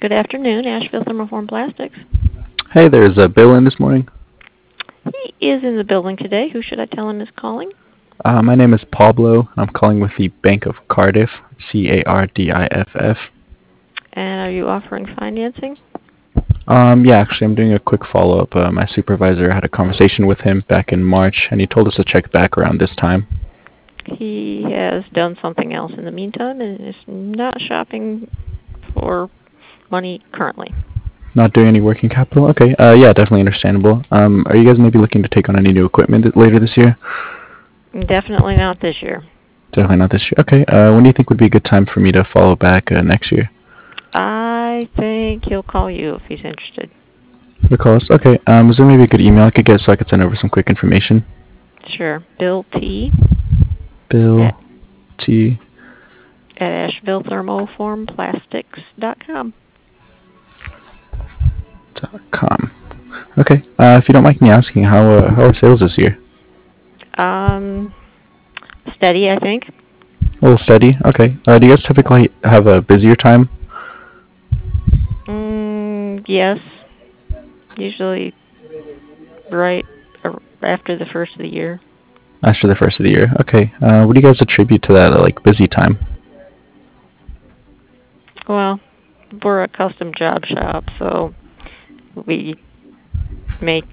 Good afternoon, Asheville Thermoform Plastics. Hey, there's Bill in this morning. He is in the building today. Who should I tell him is calling? My name is Pablo. I'm calling with the Bank of Cardiff, Cardiff. And are you offering financing? Yeah, actually, I'm doing a quick follow-up. My supervisor had a conversation with him back in March, and he told us to check back around this time. He has done something else in the meantime and is not shopping for money currently. Not doing any working capital? Okay, yeah, definitely understandable. Are you guys maybe looking to take on any new equipment later this year? Definitely not this year. Definitely not this year. Okay, when do you think would be a good time for me to follow back next year? I think he'll call you if he's interested. The cost? Okay, is there maybe a good email I could get so I could send over some quick information? Sure. Bill T. Bill T. at AshevilleThermoformPlastics.com. .com. Okay. If you don't mind me asking, how are sales this year? Steady, I think. A little steady. Okay. Do you guys typically have a busier time? Yes. Usually right after the first of the year. After the first of the year. Okay. What do you guys attribute to that, like, busy time? Well, we're a custom job shop, so we make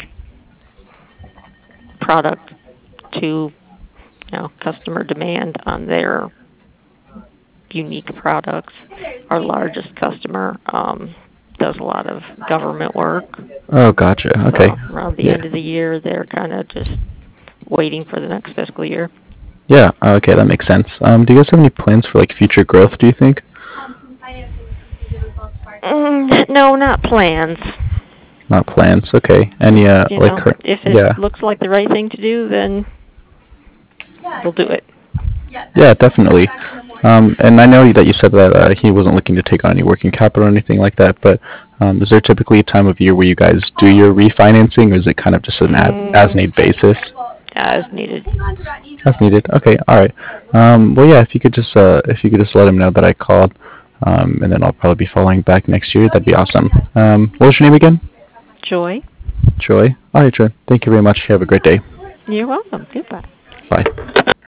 product to customer demand on their unique products. Our largest customer does a lot of government work. Oh, gotcha. Okay. So around the end of the year, they're kind of just waiting for the next fiscal year. Yeah. Okay, that makes sense. Do you guys have any plans for like future growth? Do you think? No, not plans. Not plans. Okay. Any if it looks like the right thing to do, then we'll do it. Yeah, definitely. And I know that you said that he wasn't looking to take on any working capital or anything like that, but is there typically a time of year where you guys do your refinancing, or is it kind of just an as-need basis? As needed. As needed. Okay. All right. Well, yeah. If you could just let him know that I called, and then I'll probably be following back next year. That'd be awesome. What was your name again? Joy. Joy. All right, Joy. Thank you very much. You have a great day. You're welcome. Goodbye. Bye.